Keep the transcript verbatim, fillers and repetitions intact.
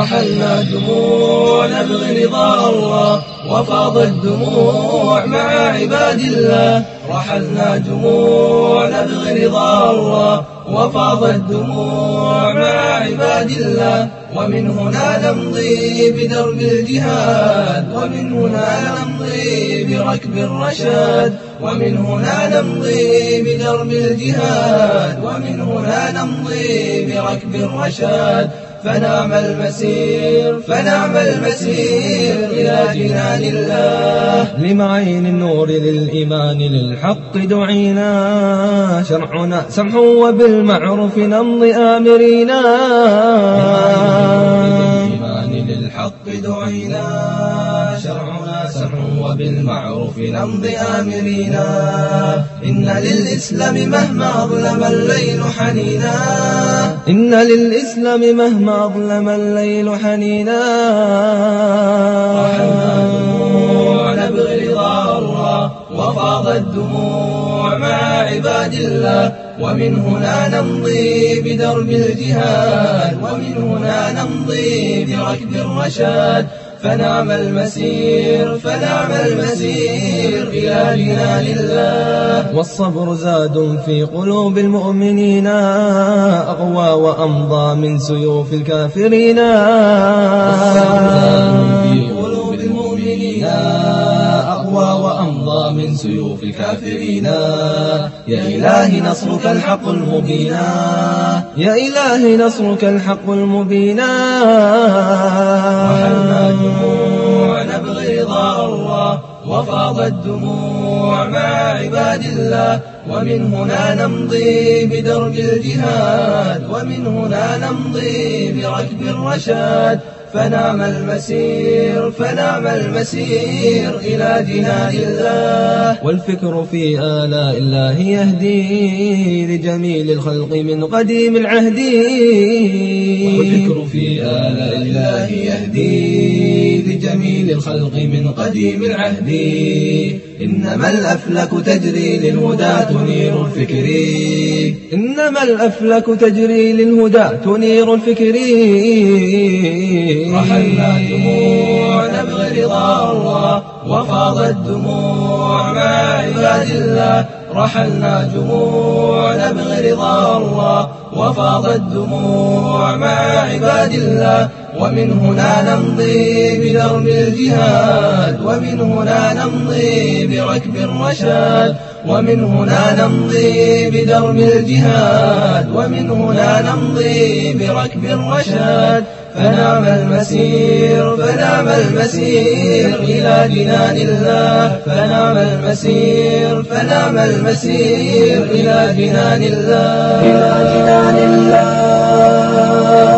رحلنا دموع نبغي رضا الله، وفاضت دموع مع عباد الله. رحلنا دموع نبغي رضا الله، وفاضت دموع مع عباد الله. ومن هنا نمضي بدرب الجهاد، ومن هنا نمضي بركب الرشاد. ومن هنا نمضي بدرب الجهاد، ومن هنا نمضي بركب الرشاد. فنعم المسير فنعم المسير إلى جنان الله. لمعين النور للإيمان للحق دعينا، شرعنا سمح وبالمعروف نمضي آمرينا. للإيمان للحق دعينا، شرعنا سمح وبالمعروف نمضي آمرينا. إن للإسلام مهما أظلم الليل حنينا، إن للإسلام مهما أظلم الليل حنينا. رحلنا دموع نبغي رضا الله، وفاضت دموع مع عباد الله. ومن هنا نمضي بدرب الجهاد، ومن هنا نمضي بركب الرشاد. فنعم المسير فنعم المسير إلى جنان الله. والصبر زاد في قلوب المؤمنين، أقوى وأمضى من سيوف الكافرين. في قلوب المؤمنين، أقوى وأمضى من سيوف الكافرين. يا إلهي نصرك الحق المبين، يا إلهي نصرك الحق المبين. رحلنا دموع نبغي رضا الله، وفاضت دموع مع عباد الله. ومن هنا نمضي بدرب الجهاد، ومن هنا نمضي بركب الرشاد. فنعم المسير فنعم المسير إلى جنان الله. والفكر في آلاء الله يهدي لجميل الخلق من قديم العهد. والفكر في آلاء الله يهدي لجميل الخلق من قديم العهد. إنما الأفلك تجري للهدى تنير الفكر، إنما الأفلك تجري للهدى تنير الفكر. رحلنا دموع نبغي رضا الله، وفاضت دموع مع عباد الله. رحلنا دموع نبغي رضا الله، وفاضت دموع مع عباد الله. ومن هنا نمضي بدرب الجهاد، ومن هنا نمضي بركب الرشاد. ومن هنا نمضي بدرب الجهاد، ومن هنا نمضي بركب الرشاد. فنعم المسير فنعم المسير إلى جنان الله. فنعم المسير فنعم المسير إلى جنان الله، إلى جنان الله.